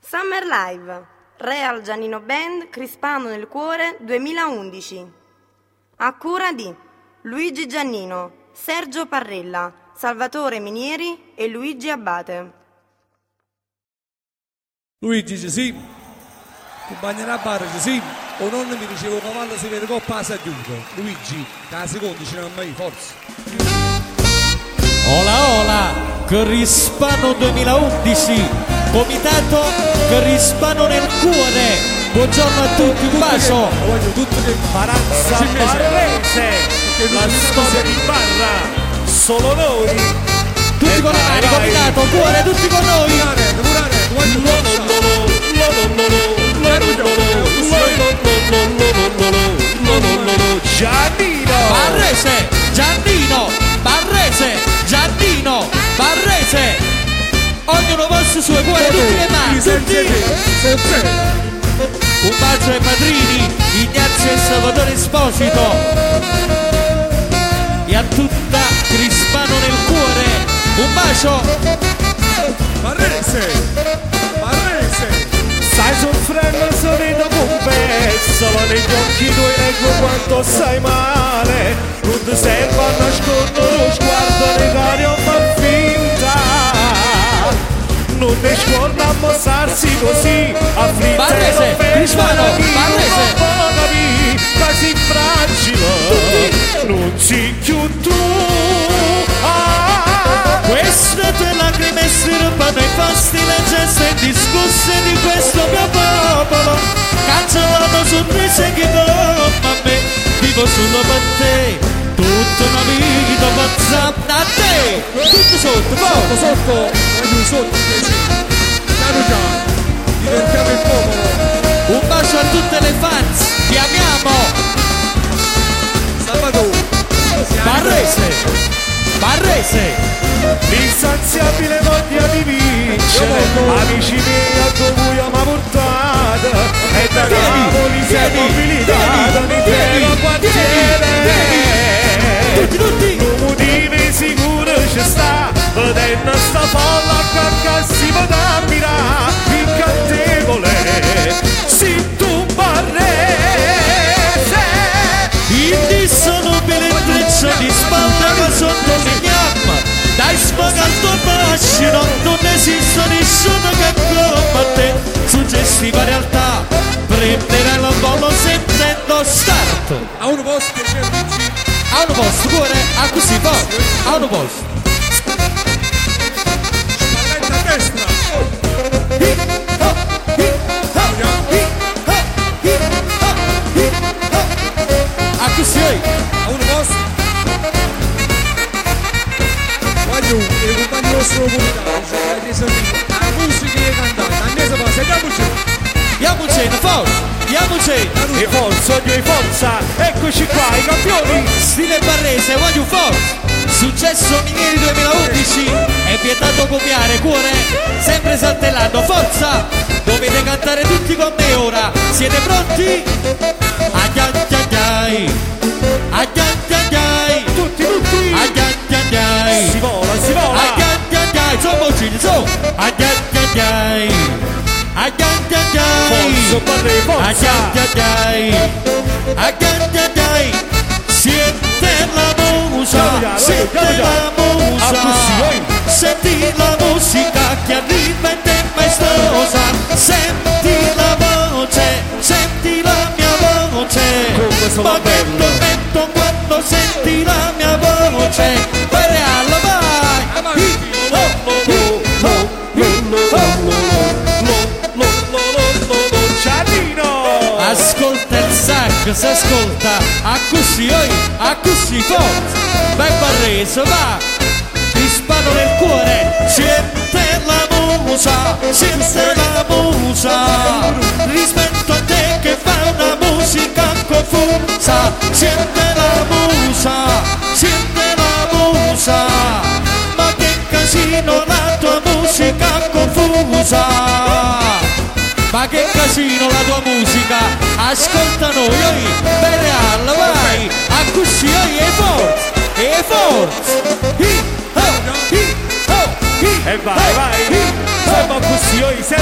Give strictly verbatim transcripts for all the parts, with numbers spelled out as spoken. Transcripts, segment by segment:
Summer Live, Real Giannino Band, Crispano nel cuore duemilaundici. A cura di Luigi Giannino, Sergio Parrella, Salvatore Minieri e Luigi Abate. Luigi dice sì, compagna a barra dice sì, o non mi dicevo cavallo si vede coppa a Saggiuto. Luigi, la seconda ce n'è mai, forza. Ola ola, Crispano duemilaundici, comitato Crispano nel cuore. Buongiorno a tutti, un bacio. Voglio tutto che Paranza Barrese, la storia di barra, solo noi. Tutti con le mani, comitato, cuore, tutti con noi. Giannino Barrese, Giannino, Barrese, Giannino, Barrese. Ognuno posto sue cuore, tutti le mani, tutti. Un bacio ai padrini, Ignazio e Salvatore Esposito. E a tutta Crispano nel cuore, un bacio. Barrese, Barrese. stai soffrendo se vedo confessalo negli occhi tuoi leggo quanto stai male, non ti serve a nascondere lo sguardo nei cari o fa finta, non ti scorda a mostrarsi così afflitta. Barrese, Crispano, Barrese, quasi fragile, non si chiude tu. Ah, queste tue lacrime stirpano i fasti, le gesta indiscusse di questo mio popolo, cancellato sorprese che come a me, vivo solo per te, tutta una vita WhatsApp da te, tutto sotto, Sotto, sotto, voglio sotto invece. Piano già, diventiamo il popolo. un bacio a tutte le fans, ti amiamo. Salvatore. Barrese, Barrese, l'insaziabile voglia di vincere, amici miei a dove mi ha portato, e da Napoli si è mobilitata l'intero quartiere. tutti, tutti. Un motivo sicuro ci sta, vedendo sta folla che si può ammirare, incantevole, si tu Barrese. Indissolubile intreccio di spalla che sottolineiamo, dai sfoga al tuo fascino, non esiste nessuno che come te, suggestiva realtà, prenderai la volo sentendo start. A uno posto che c'è Luigi. A uno posto, cuore, a così forte, a uno posto. Spalletta a destra. A così, A uno posto. Voglio il compagno nostro comunitario, cioè la tesoriera, la musica e cantante, Agnese passa, andiamoci. andiamoci, forza, andiamoci. E forza, ogni forza, eccoci qua, i campioni. Stile Barrese, voglio forza. Successo Minieri duemilaundici, è vietato copiare, cuore, sempre saltellando, forza. Dovete cantare tutti con me ora, siete pronti? Agliagliagliai, agliagliagliai, Tutti, tutti. agliagliagliai, Si vola, si vola. agliagliagliai, sono vocini, so, agliagliagliai, agliagliagliai, Forza, padre, forza. agliagliagliai, agliagliagliai, siente la musa, senti la musa, senti la musica che arriva in te maestosa, senti la voce, senti la mia voce, ma che tormento quando senti la mia voce, vai real, vai, Giannino. ascolta il sax, si ascolta, a così, oi, a così forza, vai Barrese, va, Crispano nel cuore, sente la musa, sente la musa, rispetto a te che fa una musica confusa, sente la musa, sente la musa, ma che casino la tua musica confusa. Ma che casino la tua musica, ascolta noi, oi, vai real, vai, a così, oi, e forza, e forza, hi, ho, hi, ho, hi, E vai, vai. Siamo così, oi, siamo così.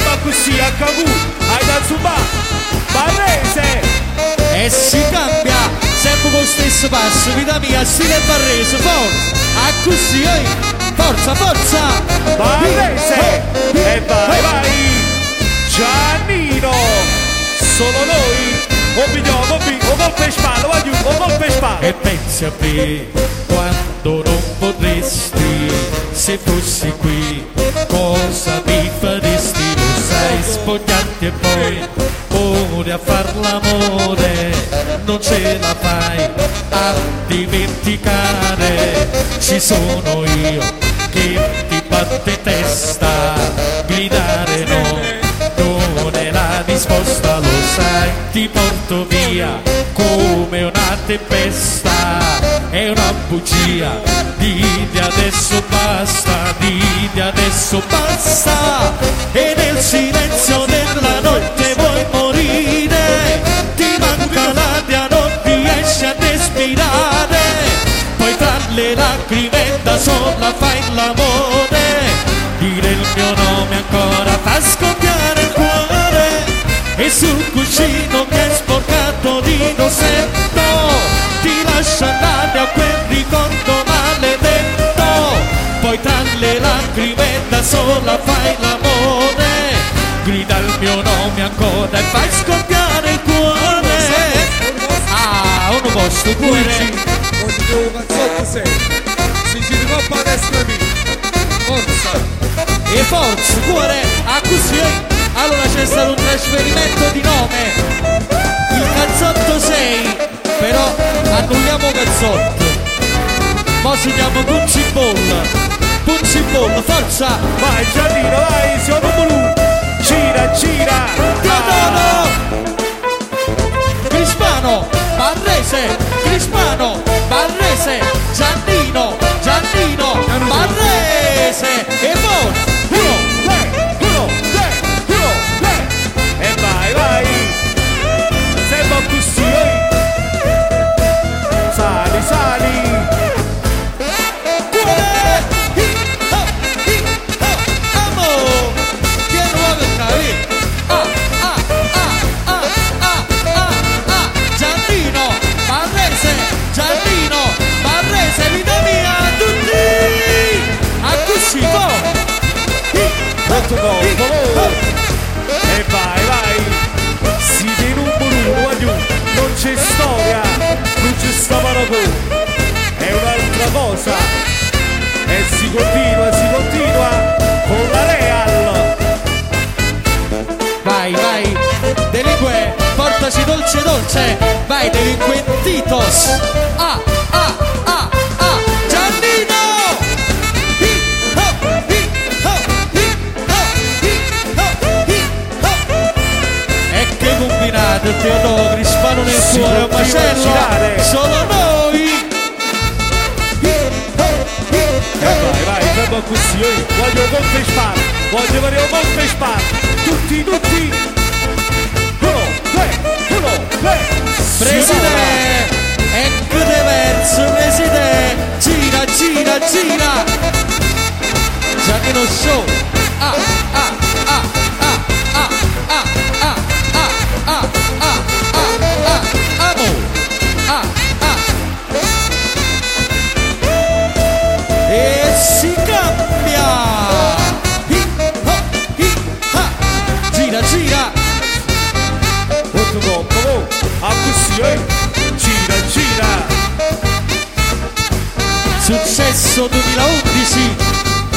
così a Cagù, ai da Zubà, Barrese. E si cambia sempre con lo stesso passo, vita mia, stile Barrese, forza, a così, oi. Forza, forza! Barrese! E vai, vai! Giannino! Solo noi! O pigliamo, o colpo in spalla, va giù, o colpo in spalla! E pensi a me quando non potresti, se fossi qui, cosa mi faresti? Lo sai, spogliarti e poi ora a far l'amore, non ce la fai a dimenticare, ci sono io che ti batte testa, gridare no, non è la risposta, lo sai, ti porto via come una tempesta, è una bugia, dite adesso basta, dite adesso basta, e nel silenzio della notte vuoi morire, ti manca l'aria, non riesci a respirare, poi tra le lacrime da sola fai l'amore, dire il mio nome ancora fa scoppiare il cuore, e sul cuscino che è sporcato di innosetto ti lascia andare a quel ricordo maledetto, poi tra le lacrime da sola fai l'amore, grida il mio nome ancora e fai scoppiare il cuore. Ah, uno posto cuore. Oggi devo cazzotto sei. Si ci ricoppa a destra mia. Forza. E forza, cuore, a così. Allora c'è stato un trasferimento di nome. Il cazzotto sei, però annulliamo cazzotto. Mo si chiama Punciball. Punciball, forza. Vai Giannino, vai, siamo blu. Gira, gira. Teodoro. Crispano, Barrese, Crispano, Barrese, Giannino, Giannino, Barrese. E forza. Uno, due, uno, due, uno, due. E vai, vai. Sembra così, eh. Sali, sali. Cuore. Hi, ho, hi, ho, amo. Che nuovo cavi. Ah, ah, ah, ah, ah, ah, ah. Giannino, Barrese, Giannino, Barrese, vita mia, tutti. A così, po'. Molto gol, e vai, vai, si tiene un buruno, giù, non c'è storia, non c'è sta paragone, è un'altra cosa, e si continua, si continua con la Real. Vai, vai, delinque, portaci dolce dolce, vai delinquentitos. Ah, ah, ah, ah, Giannino! Combinato Teodoro, Crispano nel Si cuore, un macello, solo noi. E vai, vai, fermo così, io voglio colpo in spalla, voglio vedere un colpo in spalla, tutti, tutti. Uno, due, uno, due. Presidente, ecco de verso, presidente, gira, gira, gira. Giannino Show. Ah, ah, ah, ah, ah, ah, ah. Ah, ah, ah, ah, amo. Ah, ah. E si cambia. Hi, ho, hi, ha. Gira, gira. Molto gol, a così, eh. Gira, gira. Successo duemilaundici.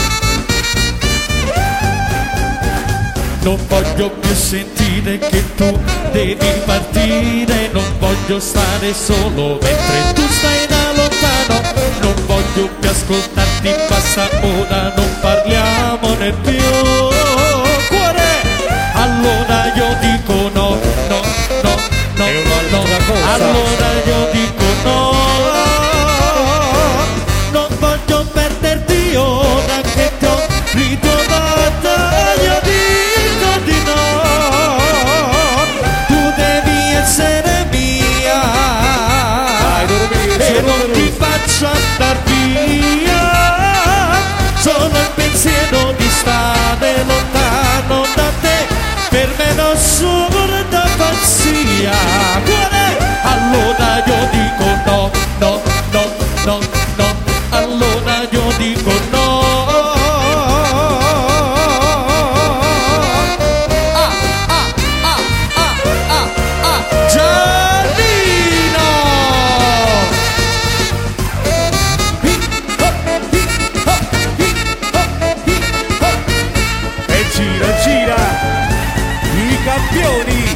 Non voglio più sentire che tu devi partire, non voglio stare solo mentre tu stai da lontano, non voglio più ascoltarti, basta ora, non parliamone più. Cuore, allora io dico no, no, no, no, È un'altra no, cosa. allora io dico no, non voglio perderti ora che ti ho ritrovata, io dico di no, tu devi essere mia, Vai, dormi, e sì, non dormi. ti faccio andar via, solo il pensiero di stare lontano per me non sono da pazzia. Cuore, allora io dico no, no, no, no, no, allora io dico no. Ah, ah, ah, ah, ah, ah, Giannino! E gira, gira, i campioni.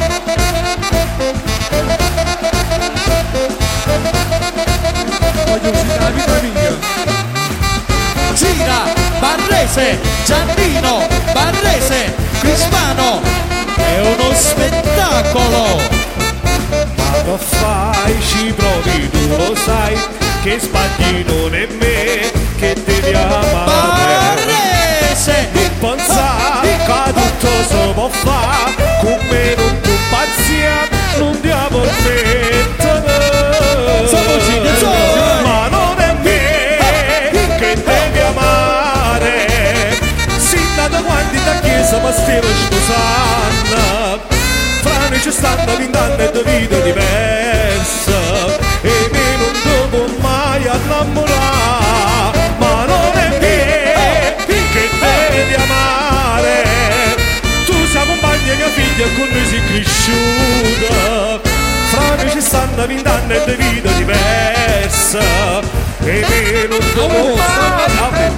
Voglio uscire la vita mia. Gira, Barrese, Giannino, Barrese, Crispano, è uno spettacolo. Ma che fai, ci provi, tu lo sai, che sbagli non è me, che devi amare. Barrese, Non pensare che tutto si può fare, con me non tu pazzia, non diamo il mettere. Siamo Gigi, siamo. Ma non è me che devi amare. Sì, da quanti da chiesa ma stiamo sposando, fra noi ci stanno vent'anni e due vite diverse, e me non devo mai innamorare. Ma non è me che devi amare. Tu sei compagna mia figlia e con noi sei cresciuta, fra noi ci stanno vent'anni e due vite diverse, e me non devo mai.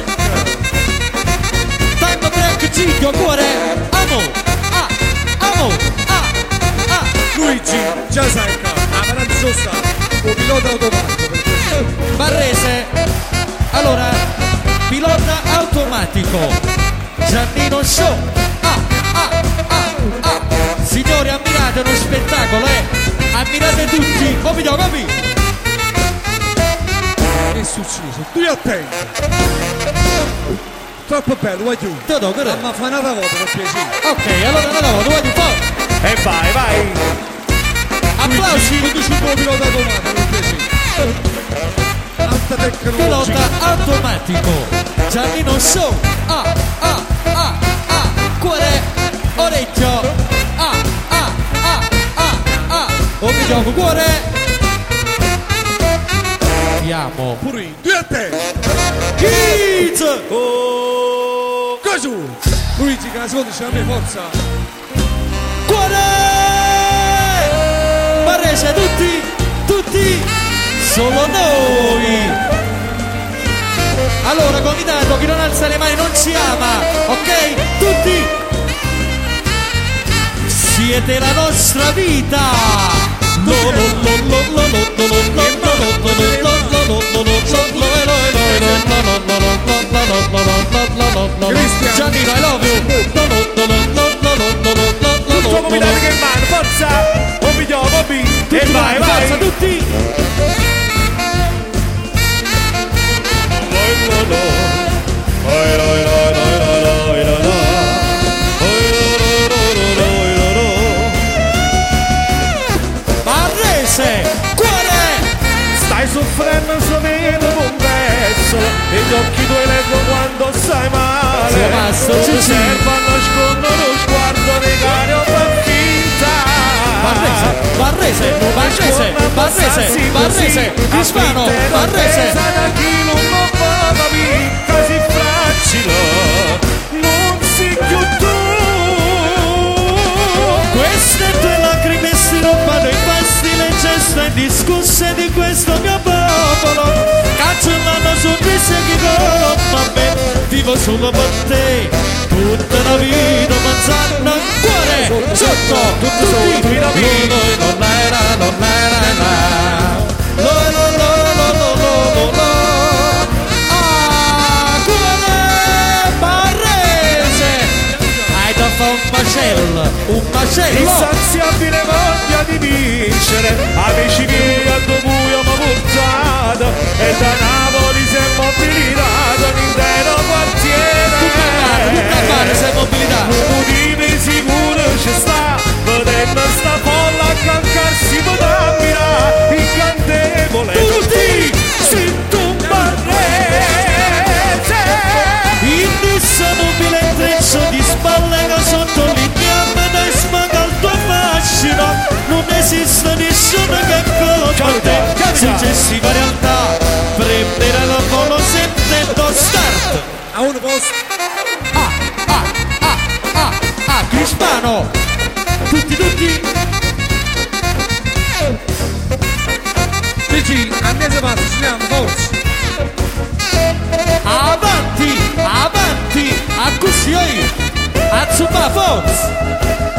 time break, Gigi, cuore, amo, ah, amo, ah, ah. Luigi, già sai che la paranza sta, un pilota automatico per questo. Barrese, allora, pilota automatico, Giannino Show, ah, ah, ah, ah. Signori, ammirate uno spettacolo, eh, ammirate tutti, capi, capi? Che è successo? Tu attenti. Troppo bello, vai giù. Te lo credo. Ma fa una volta per piacere. Ok, allora una volta, vai di fuoco. E vai, vai. Applausi. Tu dici un po' pilota automatico per piacere. Alta tecnologia. Pilota automatico, Giannino Show, ah, ah, ah, ah, cuore, orecchio, ah, ah, ah, ah, ah, un gioco, cuore, andiamo, Pure due a te. Kids, Oh, Cosa? Luigi, che la seconda c'è la mia forza. cuore, Barrese, tutti, tutti, solo noi. Allora, comitato, chi non alza le mani non ci ama, ok? Tutti siete la nostra vita. Giannino, I love you. tutto comitato che mano, forza. Un video, Bobby. E vai, vai. Forza tutti. Barrese, cuore. Stai soffrendo se vedo un pezzo, e gli occhi tuoi leggo quando stai male. Sei rimasto, non Gigi. servono a nascondere lo sguardo negario o fa finta. Barrese, Barrese, Barrese, Barrese, Barrese, Crispano, Barrese. Da chi non lo fa così facile, non si più tu. Queste tue lacrime si rubano i fasti, le gesta indiscusse di questo mio popolo. Cancellano sorrisi che con me, vivo solo per te, tutta la vita pensando al cuore, sotto, tutti sotto i ravini. Non era, non era, no, lo, lo, lo, lo, lo, lo, lo. Ah, cuore, Barrese, hai da fare un macello, un macello. Insaziabile voglia di vincere, amici miei a due buio ma portato, e da Napoli si è mobilitato l'intero quartiere. Tutta a mare, tutta a mare sei mobilitato. Motivi sicuro ci sta, vedendo sta folla accancarsi potrà mirare incantevole. Tutti, Si tu Barrese, indissolubile intreccio di spalle che sotto lì successiva realtà, prendere la volo sentendo start. A uno posto. Ah, ah, ah, ah, ah, Crispano, tutti, tutti. Dici, annese pazzo, ci andiamo, forza. Avanti, avanti, a così, a zumba forza.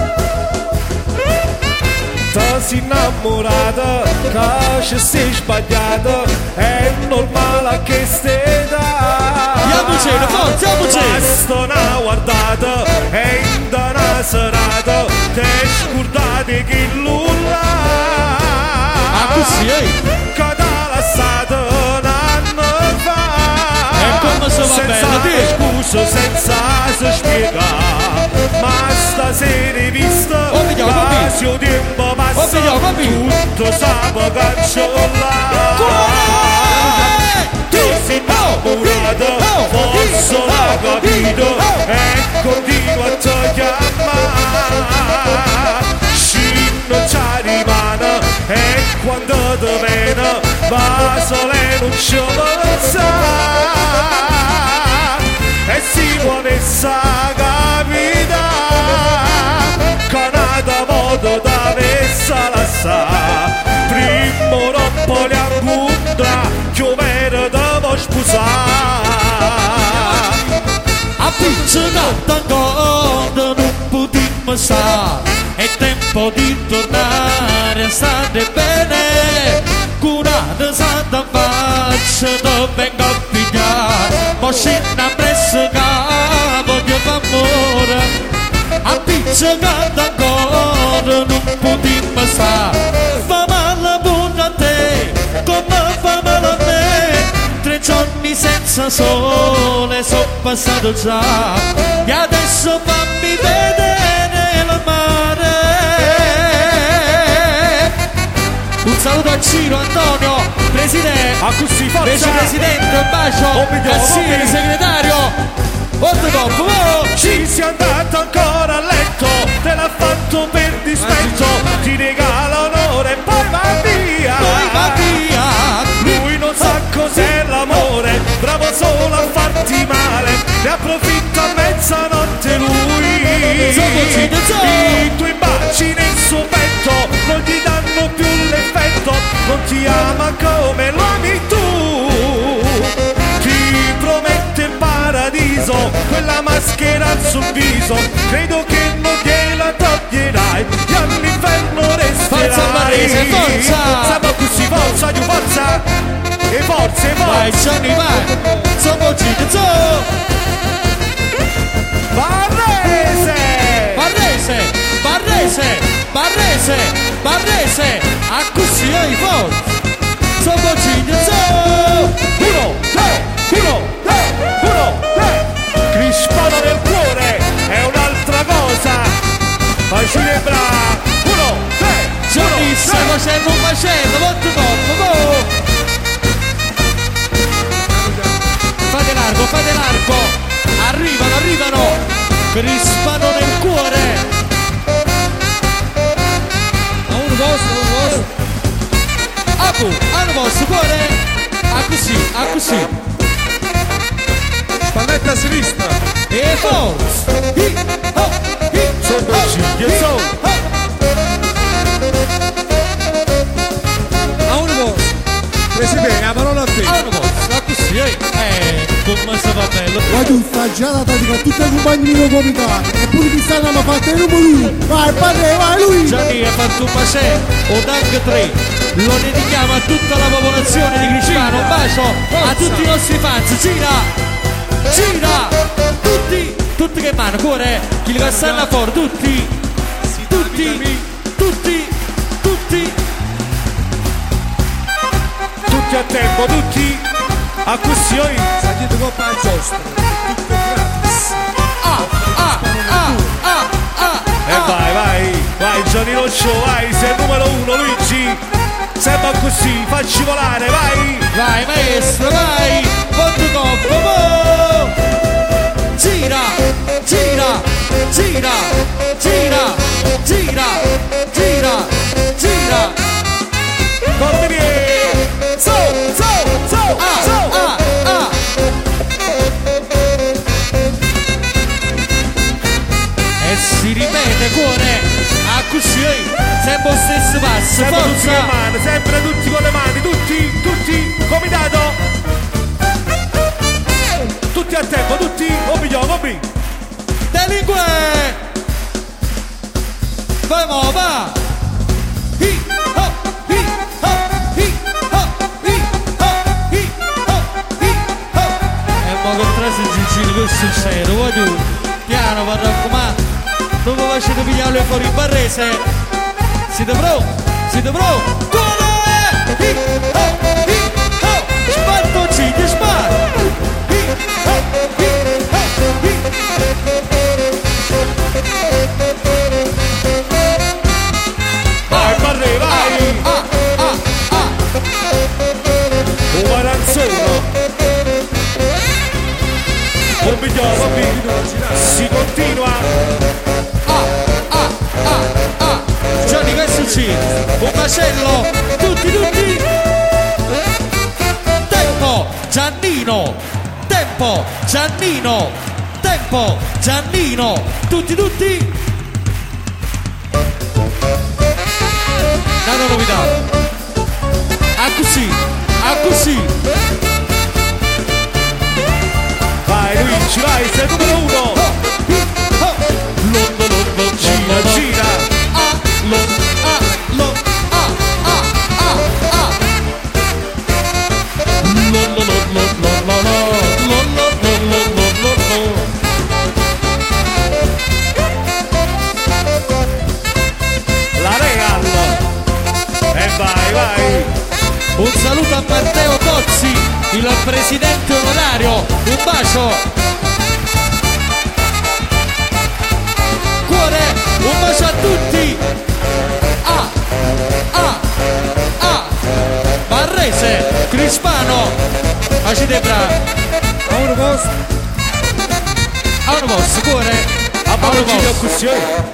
Ti sei innamorata, che ci sei sbagliata, è normale che stai da. Andiamo cena, forza, andiamo cena. Basta una guardata, e in una serata, ti scordate che nulla. A così, che t'ha lasciato un anno fa. E come se va bene, te? Scusa, senza se spiegare, ma stasera hai visto. Oh, vediamo, papi. Il tempo passa, Oh, vediamo, papi. tutto sape cancellare. Tu sei innamorata, forse l'hai capito, e continua a ti chiamare. Se non ci rimane, e quando ti viene, va sole non ci pensa. E si può messa capita, che nata modo da messa la sa. Prima non può li incontra, che vero devo sposare. a pizzinata ancora non potremmo stare. È tempo di tornare a stare bene. Curate santa faccia, ti vengo a pigliare. Ma scena presso che voglio amore. A pizzicata ancora non potremmo stare. Fa male pure a te, come fa male a me. Tre giorni senza sole sono passato già, e adesso fammi vedere il mare. Un saluto a Ciro, Antonio, presidente, A così forza. vicepresidente, un bacio, Oh, vediamo, Cassini, papi. segretario. Oltre dopo, oh! Ci sei andato ancora a letto, te l'ha fatto per dispetto, ti regala onore e poi va via. Poi va via. Lui non sa cos'è l'amore, bravo solo a farti male, ne approfitta a mezzanotte lui. Zoccino, zo. I tuoi baci nel suo petto non gli danno più l'effetto, non ti ama come lo ami tu. Ti promette il paradiso, quella maschera sul viso, credo che non gliela toglierai, e all'inferno resterai. Forza Barrese, forza! Siamo così, forza, giù, forza! E forza, e Vai forza! Johnny, vai! Zoccino, zo! Barrese! Barrese, Barrese, Barrese, Barrese, a così hai forza! Zoccino, zo! Uno, tre, uno, tre, uno, tre! Crispano nel cuore è un'altra cosa! Facile bra! Uno, tre, Johnny, uno, stai tre! facendo un macello, molto troppo, oh! Fate largo, fate largo! Arrivano, arrivano! Crispano nel cuore! A uno posto, a uno posto. Apu, hanno vostro cuore! A così, a così! Spalletta a sinistra. E forza! Hi, ho, hi, Sono ho, cinque, hi, sono. ho. A uno posto. Presi bene, la parola a te. Hanno vostro, a così, eh! Eh, come se va bello! Ma tu stai già la tattica a tutti i compagni di comità, eppure ti stanno a fare il numero lui. Vai, padre, vai lui! Gianni ha fatto un macè, o Dag tre, lo dedichiamo a tutta la popolazione di Crispano, un bacio a tutti i nostri fans, gira! Gira! Tutti! Tutti che vanno, cuore! Chi li va a stare fuori, tutti! Tutti! Tutti! Tutti! Tutti a tempo, tutti a così oi. Sentite coppa al giostro. Tutto gratis. Ah! Ah! Ah! Ah! Ah! E vai, vai, vai Gianni Roccio, vai, sei il numero uno Luigi. Sembra così, facci volare, vai. Vai maestro, vai! Quanto coppa, mo! Gira! Gira! Gira! Gira! Gira! Gira! Gira! Forte via. e si ripete cuore, a così, sempre lo stesso passo, Sempre tutti con le forza! mani, sempre tutti con le mani, tutti, tutti, comitato! Tutti a tempo, tutti, obbligò, obbligò! Delinque! Vamo, va! Hi, ho, hi, ho, hi, ho, hi, ho, hi, ho, hi, ho. E mo che tre si gigino, che succede? Voglio, piano, va raccomando, non vi facete pigliare fuori il barrese. Siete pronti? Siete pronti? Cuore! Hi, ho, hi, ho, sparto, ciglia, sparto! Hi, ho, hi, ho, hi. Vai, Barre, vai! Ah, ah, ah. Un maranzone! Obbligò, obbligò! Si continua! Ah, ah, ah, ah. Gianni, che succede? Un macello, tutti, tutti. Tempo, Giannino. Tempo, Giannino. Tempo, Giannino. Tutti, tutti. Nada novità. A così, a così. Vai Luigi, vai, sei il numero uno! Londo, londo, Gira, gira! Ah, lo, ah, lo, ah, ah, ah, ah. Lo, lo, lo, lo, lo, lo, lo, lo, lo, lo, lo, lo, lo. La Real! E vai, vai! Un saluto a Matteo Tozzi, il presidente onorario. Un bacio. Cuore, un bacio a tutti. Ah, ah, ah. Barrese, Crispano, facete bravi. A uno posto. A uno posto, cuore. A A uno mano gira posto. così!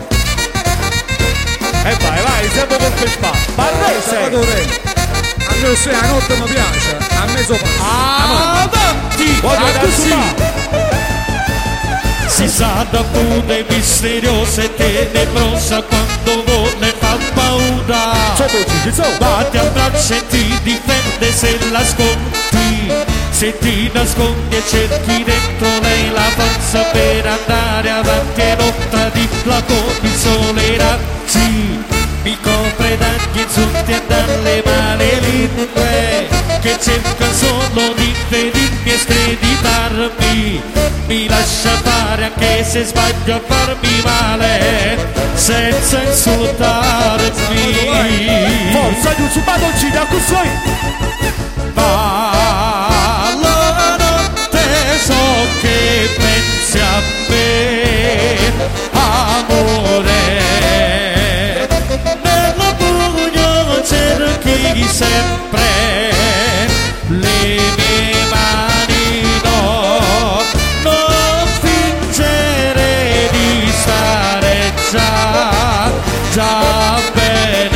E vai, vai, sempre con Pespa! Barrese! Salvatore, a me se la notte mi piace, a me so passo. Avanti, Voglio a andare su così. là. Si sa da pure misteriosa e tenebrosa quando vuole fa paura. Sotto Gigi, sotto! Batti a braccia e ti difende se la sconti. Se ti nascondi e cerchi dentro lei la forza per andare avanti e lotta di la con il sole razzi. Mi copre dagli insulti e dalle male lingue che cerca solo di ferirmi e screditarmi. Mi lascia fare anche se sbaglio a farmi male senza insultarmi. Forza, giù su Bado gira così! Ma la notte so che pensi a me, amore. Nella pugno cerchi sempre le mie mani, no, non fingere di stare già, già bene.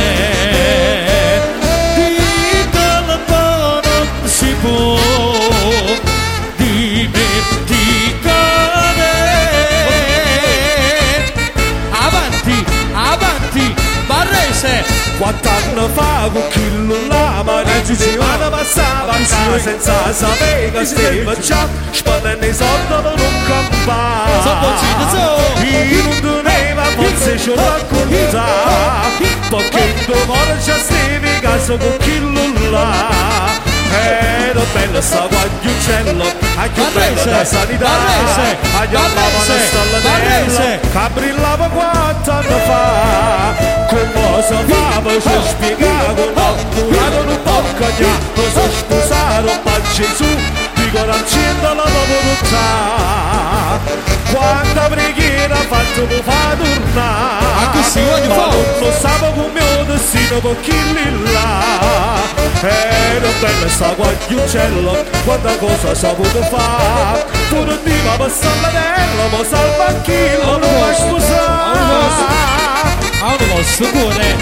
Dicono non si può dimenticare. Avanti, avanti, Barrese. Quant'anni fa con chillo là, ma la settimana passava a casa senza sapere che stava già spendendo i soldi per un campare. Sotto Gigi, sotto. Io non teneva forse ce l'ho raccontata, perché domani già stavi a casa con chillo là. Era bello sta guagliuccello, anche bello da sanità, Barrese, agli andavano Barrese, stallanello, Barrese. che brillava quant'anni fa, con cosa fava ci spiegavo, no, durato un po' cagnà, non so sposato, ma Gesù, dicono al cielo la volontà, quanta preghiera fatto mi fa tornare, Ah, così, voglio ma fare. non lo stavo con mio destino per chi lì là. Era bella sta guagliuccello, quanta cosa ha saputo fare. Tu non dica per salvatella, ma salva chi lo vuoi sposare. A uno posto, cuore.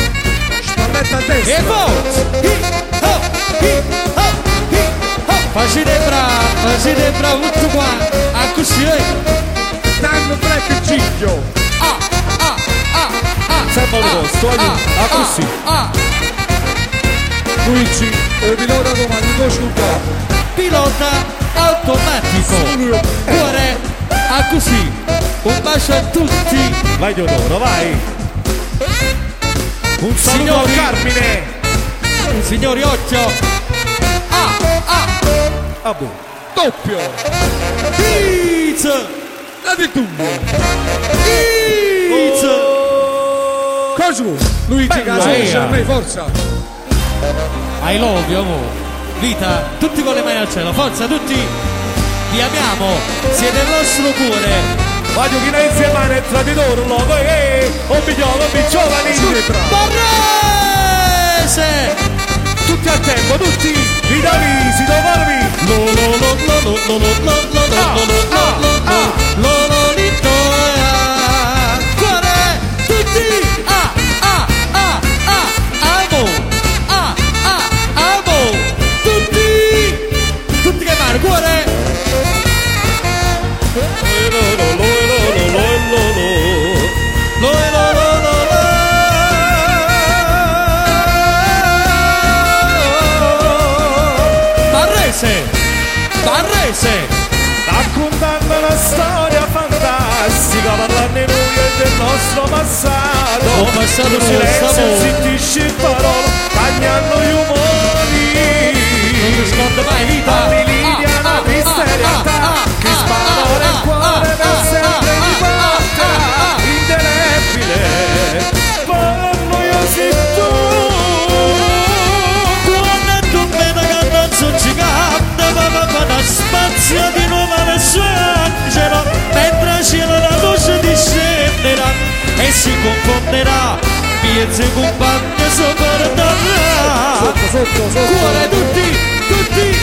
Spalletta a E destra. forza. Hi, ho, hi, ho, hi, ho. siete bravi, siete bravi tutto qua, a così, eh. Tanto black cicchio. Ah, ah, ah, ah. Sempre al posto, aiuto, a così. Ah, Luigi, il pilota comando, conosci un po'. pilota automatico. Cuore, a così. Un bacio a tutti. Vai Teodoro, vai. Un saluto Signori. al Carmine. Signori, occhio. Ah, ah. Ah, boh. Doppio. Pizza. La di tu. Pizza. Cosù. Luigi, Bella, casa, eh. a me, forza. I love you, amore. Vita, tutti con le mani al cielo. Forza, tutti. Vi amiamo. Siete il nostro cuore. Voglio chi ne insieme è traditore, loco, eh, un bigliolo, un giovani. Barrese. Tutti a tempo, tutti. Vita visi, dovarvi. Lo lo lo lo lo lo lo lo lo lo lo lo lo lito cuore tutti ah ah ah ah amo ah ah amo tutti tutti che male cuore lo lo lo lo lo lo Barrese Barrese Raccontando una storia fantastica, parlando di noi e del nostro passato. Oh, passato Il nostro, silenzio amore. zittisce parole, tagliando gli umori. non ti scorda mai vita Famiglia, una triste realtà, che spara nel cuore per sempre di porta indelebile. Quando io sei tu, quando tu me ne cantazzo gigante va va va da spazio di nuovo verso l'angelo mentre il cielo la luce discenderà e si confonderà piezze compagne sopporterà Sotto, sotto, sotto. cuore tutti tutti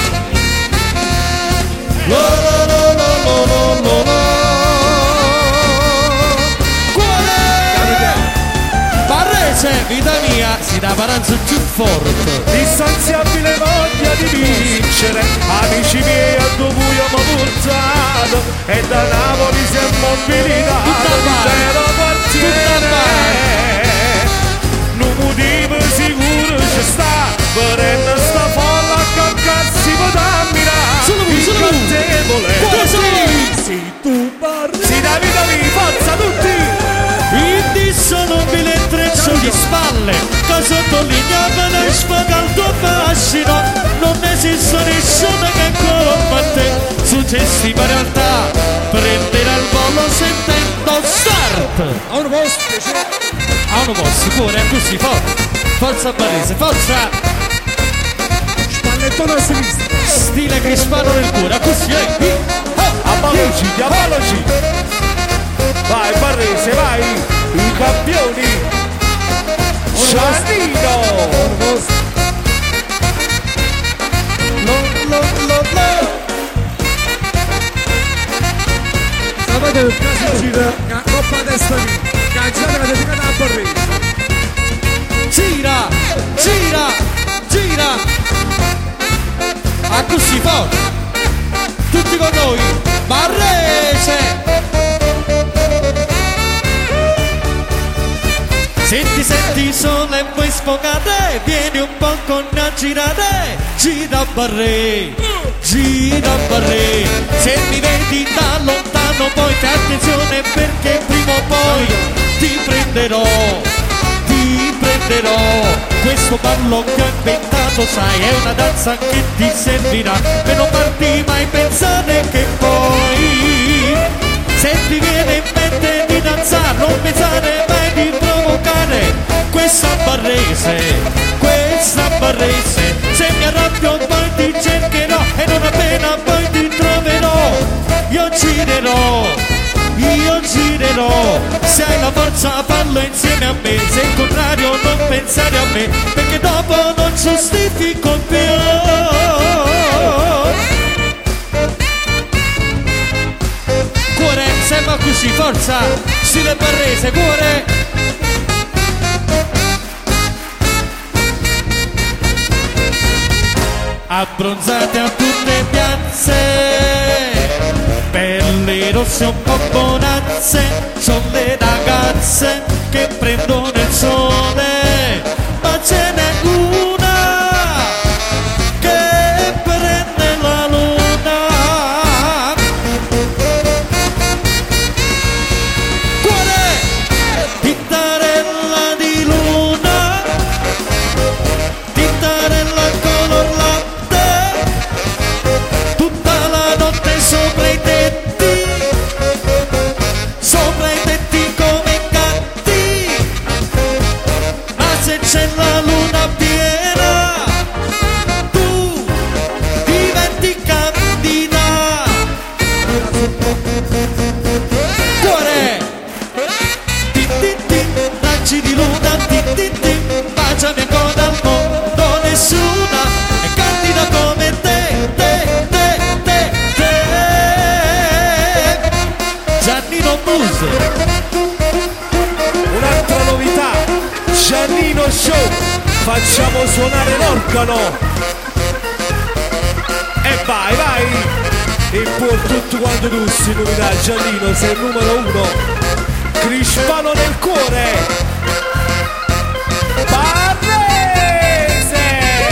lo lo lo lo lo lo lo lo cuore Barrese vita mia si dà paranzo più forte insaziabile voglia di vincere, amici miei a dove abbiamo portato e da Napoli si è mobilitato Tutta a mare. l'intero quartiere. Un motivo sicuro ci sta, per sta folla a cancarsi potamina. Solo lui, solo lui. Incantevole. Cuore sì. Sì, tu parli. Si Davide Davide, forza tutti! Quindi sono un bilettreccio di spalle che sottolineava la sfoga al tuo fascino non esiste nessuno che come te successiva realtà prenderà il volo sentendo start A un posto, c'è. a uno posto cuore è così forza forza Barrese forza Spallettone a sinistra. stile crispano nel cuore così è Ammaloci, ammaloci! Vai Barrese, vai! I campioni! Giannino! A un posto. lo lo lo lo Sapete che caso gira, che coppa testa lì. Canzone che dedicata a Barrese. gira gira gira a così forte tutti con noi Barrese senti senti sole e poi sfogate vieni un po' con a girare gira Barrese gira Barrese se mi vedi da lontano poi fai attenzione perché prima o poi ti prenderò ti prenderò questo ballo che ho inventato sai è una danza che ti servirà per non farti mai pensare che poi se ti viene in mente di danzare non pensare mai di provocare questa Barrese questa Barrese se mi arrabbio poi ti cercherò e non appena poi ti troverò io girerò io girerò, se hai la forza fallo insieme a me, se il contrario non pensare a me, perché dopo non giustifico più. Cuore, sembra così, forza, stile Barrese, cuore. abbronzate a tutte piazze, pelli rosse un po' bonazze, sono le ragazze che prendono il sole, ma ce n'è una che prende la luna. Qual è? Tintarella di luna, tintarella color latte, tutta la notte sopra i tetti, sopra i tetti come gatti, ma se c'è la luna piena tu diventi candida. Qual è? Tin tin tin, raggi di luna, tin tin tin, baciami ancora al mondo, nessuna è candida come te, te, te, te, te. Giannino Muse. Un'altra novità, Giannino Show, facciamo suonare l'organo. E vai, vai! E poi tutto quanto tu si novità, Giannino, sei il numero uno. Crispano nel cuore. Barrese!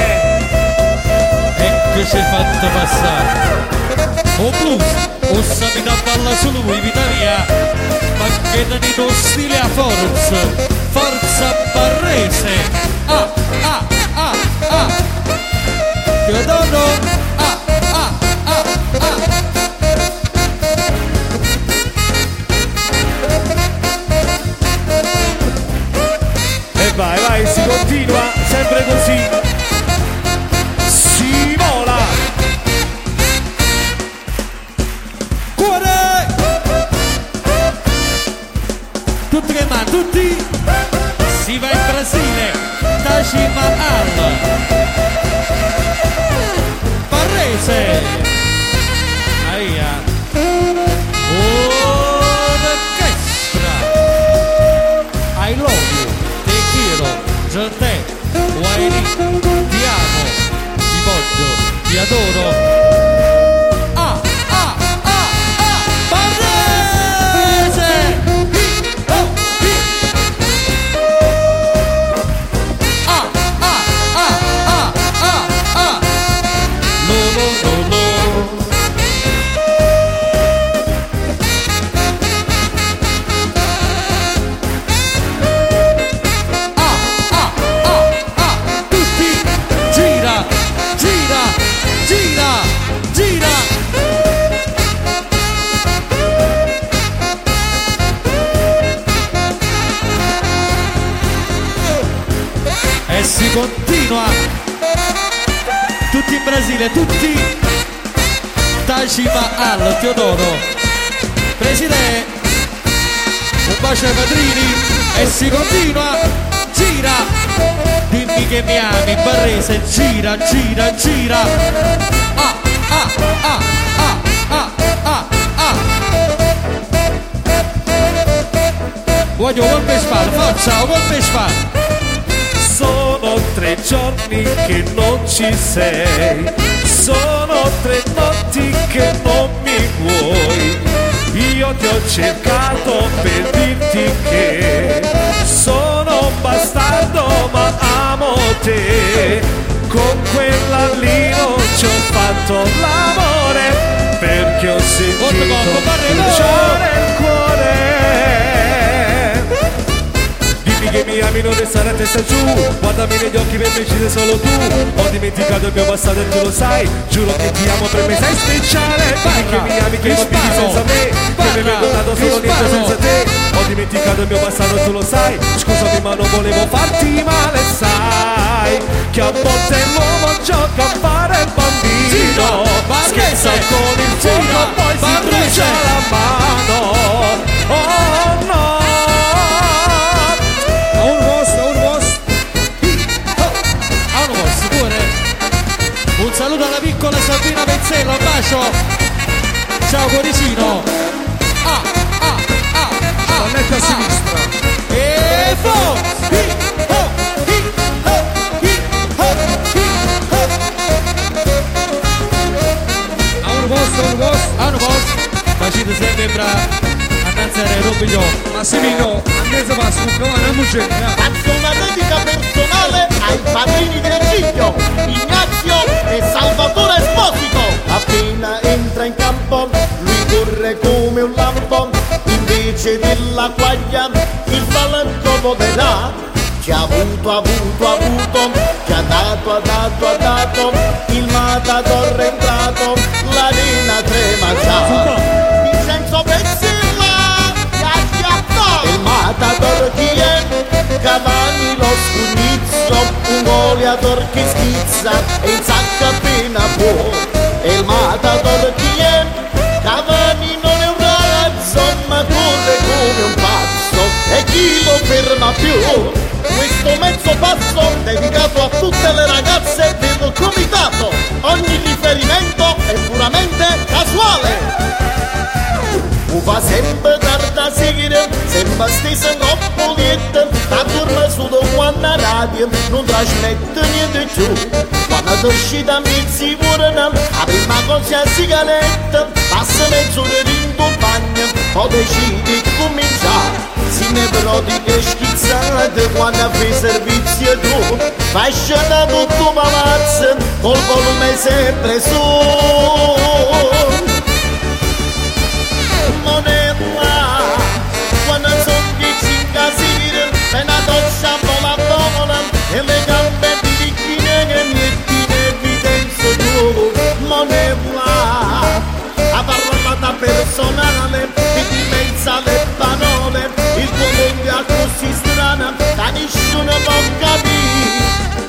Eccoci fatto passare. O blues, o sapete a balla solo lui, vita mia, ma che tenete stile a forza, forza Barrese. Ah, ah, ah, ah. Teodoro, ah, ah, ah, ah. E vai, vai, si continua, sempre così. Si vola! Cuore! Tutti che man, tutti! Si va in Brasile, Taj Mahal, Barrese, aia, orchestra, I love you, te quiero, yo te, Guairi, ti amo, ti voglio, ti adoro. Ah, ah, ah, ah, Barrese! Hi, oh, hi. Ah, ah, ah, ah, ah, ah. Lo, lo, lo, lo. Ah, ah, ah, ah. Tutti, gira, gira, gira, gira. E si continua. Tutti in Brasile, tutti. Taj Mahal, Teodoro. Presidente, un bacio ai padrini. E si continua. Gira. Dimmi che mi ami, Barrese. Gira, gira, gira. Ah, ah, ah, ah, ah, ah, ah. Voglio colpe spalle, forza, colpe spalle. Sono tre giorni che non ci sei, sono tre notti che non mi vuoi. Io ti ho cercato per dirti che sono un bastardo ma amo te. Con quella lì non ci ho fatto l'amore, perché ho sentito bruciare nel cuore. Che mi ami, non restare a testa giù, guardami negli occhi per me ci sei solo tu. Ho dimenticato il mio passato e tu lo sai, giuro che ti amo, per me sei speciale. Dimmi che mi ami, che non vivi senza me, che mi hai perdonato solo niente senza te. Ho dimenticato il mio passato e tu lo sai, scusami ma non volevo farti male. Sai che a volte l'uomo gioca a fare bambino, scherza con il fuoco poi si brucia la mano. Oh no. Un saluto alla piccola Sabina Pezzella, un bacio. Ciao cuoricino. Ah, ah, ah, ah. Spalletta a sinistra. E forza. Hi, ho, hi, ho, hi, ho, hi, ho. a un posto, ma ci sempre bravo. Annanzare Robiglio. Massimino, a mezzo passo un cavallo a Mugelli. Faccio una dedica personale ai padrini del Giglio, Ignazio e Salvatore Esposito. Appena entra in campo, lui corre come un lampo, invece della quaglia il falco volerà. Ci ha avuto, ha avuto, ha avuto, ci ha dato, ha dato, ha dato, il matador è entrato, l'arena trema già. Vincenzo Pezzilla, chiacchiatta, il matador chi è? Cavani lo scugnizzo, un goleador che schizza e in sacca appena può. E il matador chi è? Cavani non è un ragazzo, ma corre come un pazzo, e chi lo ferma più? Questo mezzo passo dedicato a tutte le ragazze del comitato. Ogni riferimento è puramente casuale. Uva sempre tarda sera, sembra stessa troppo lieta, la turma su da quando radio non trasmette niente più. Quando esci da mezzi vorrà, la prima cosa è sigaretta, passa mezz'ora in tuo bagno, poi decidi di cominciare. Si ne brodi che schizzate quando fai servizio tu, fai scena tutto palazzo, col volume sempre su. Monella, quando son dieci in casire, e una doccia vola vola, e le gambe di ricchine che metti in evidenza tu. Monella, a parlata personale, che dimezza le parole, il tuo mondo è così strana, da nessuno può capire.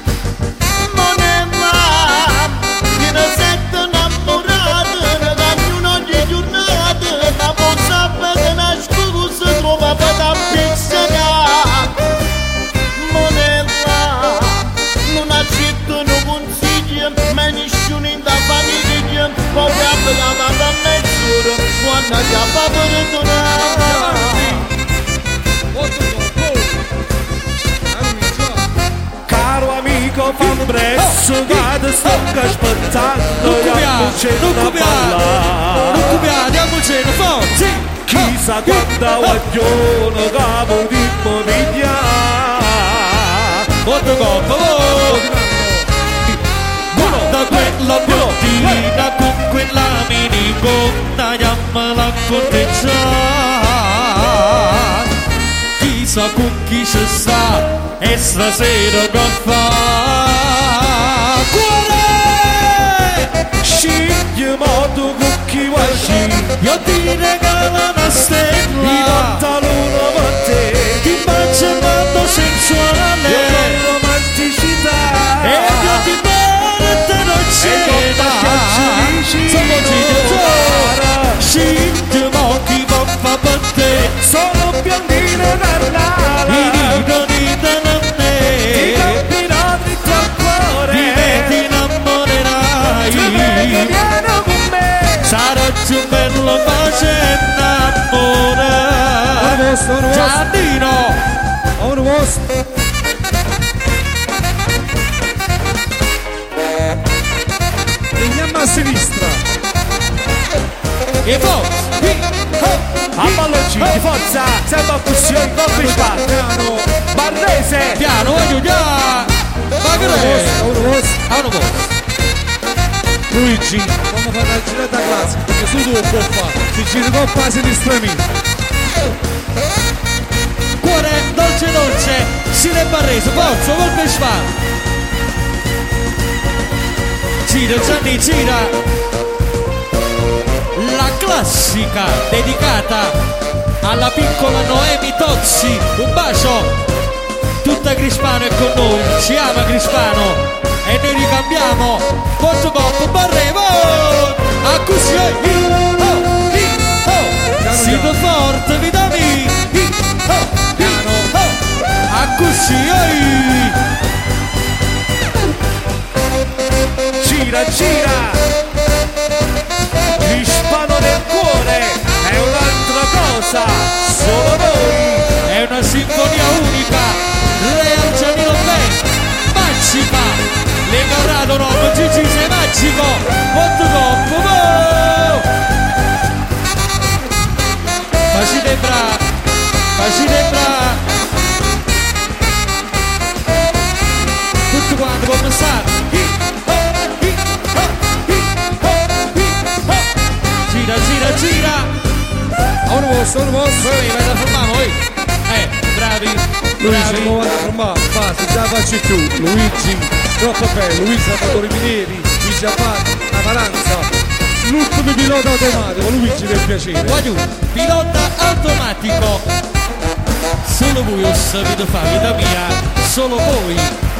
Monella, che ne sette innamorate, da ognuno ogni giornata, ma può sapere che una scusa trova per appiccicare. Monella, non accettano consigli, ma nessuno in da famiglia può capire da mezz'ora quando ti fa per tornare. Caro amico, fammi presto, che ti sto aspettando. Non copiate, non copiate, non copiate, andiamocene, forza! Chissà quanta guaglione capo di famiglia. Molto coppa, guarda quella bottina con quella minigonna, chiamala a corteggiare. Chissà con chi ci sta e stasera che fa. Cuore! Scegli modo con chi vuoi scegli. Io ti regalo una stella, I pantaloni per te, ti bacio il mondo sensuale, io voglio romanticità. e io ti porto non c'era. Siamo giri, scegli mo chi va fa per te. Sono biondino carnale, Mi dico di te non ti ne, campirò dritto al cuore. di me ti innamorerai. Ti prego, vieni con me. Sarà più bello facendo amore. Ora posto, ora posto. Giannino, Ora posto. Veniamo a sinistra. e forza. A palloncini, forza, sempre così, colpi spalla. Piano. Barrese, Piano, voglio già. Ma che è? Ora posto. A un posto. Luigi, come fare la girata classica? Perché su tu lo può fare. Si gira coppa a sinistra mia. Cuore dolce dolce, si le barrese, forza, colpi spalla. Gira Gianni, gira. La classica dedicata alla piccola Noemi Tozzi. Un bacio. Tutta Crispano è con noi, ci ama Crispano e noi ricambiamo. Porto coppo, barrevo. A così, oh, oh. Siete forte, vitami. Oh, oh. A così, gira, gira. Crispano nel cuore è un'altra cosa, solo noi. è una sinfonia unica. Real Giannino Band, magica. Le Carrado no, Gigi sei magico. Molto coppo, oh. Facile bravo. Tutti quanti come sta? Gira, gira, gira. A un posto, a un posto. Poi vai da fermare voi. Eh, bravi. Luigi, Bravi. non vado a fermare, basta, già faccio più. Luigi, troppo bello. Luigi Salvatore Minieri, Luigi Abate, Amaranza. L'ultimo pilota automatico, Luigi per piacere. Voglio pilota automatico. Solo voi ho saputo fare, vita mia. Solo voi.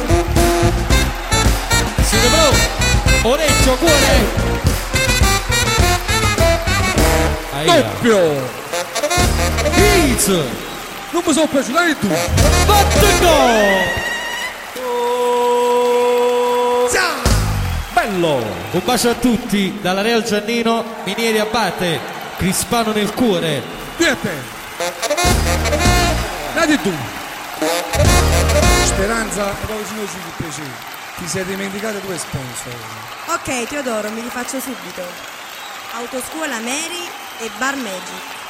Siete pronti? Orecchio, cuore. Aia. Doppio! Hits. Non mi sono preso, dai tu! Battuto. Bello! Un bacio a tutti dalla Real Giannino, Minieri Abate, Crispano nel cuore. Qui a te! Dai tu! Speranza, poi vicino ci per piacere. Ti sei dimenticato due sponsor. Ok, Teodoro, mi rifaccio subito. Autoscuola Mary e Bar Magic.